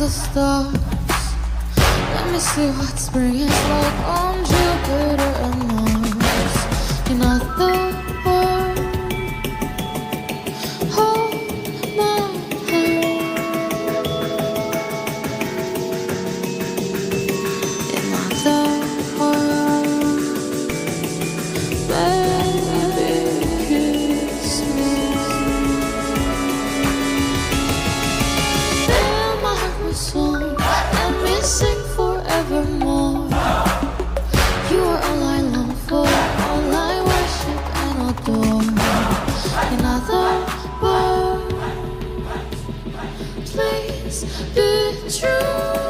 the stars. Let me see what spring is like on Jupiter and Mars. In other words, hold my hand. In other words, baby, kiss me. Fill my heart with song. Let me sing forevermore. You are all I long for, all I worship and adore. In other words, please be true.